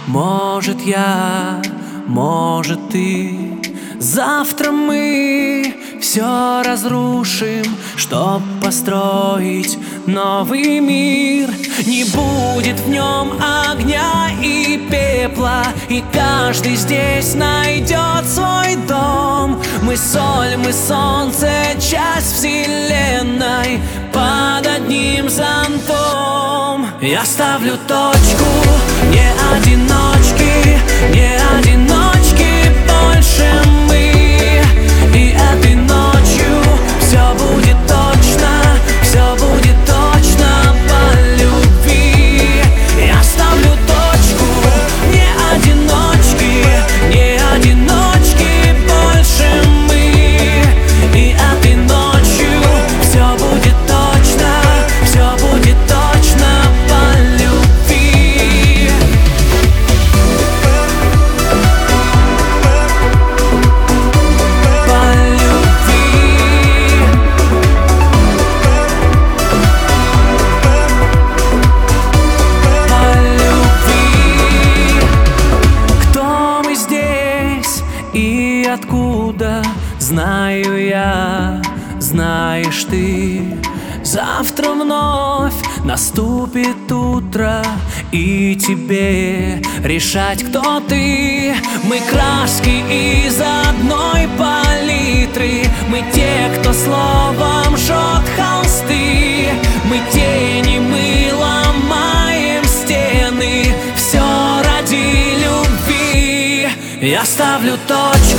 Может я, может ты. Завтра мы все разрушим, чтоб построить новый мир. Не будет в нем огня и пепла, и каждый здесь найдет свой дом. Мы соль, мы солнце, часть вселенной под одним зонтом. Я ставлю точку, не одиночки, не одиночки больше мы. И этой ночью все будет точно, все будет точно по любви. Я ставлю точку, не одиночки, не одиночки больше мы. И этой ночью все будет точно, все будет точно по любви. По любви. По любви. Кто мы здесь и откуда, знаю я, знаешь ты. Завтра вновь наступит утро, и тебе решать, кто ты. Мы краски из одной палитры, мы те, кто словом жжет холсты. Мы тени, мы ломаем стены, все ради любви. Я ставлю точку,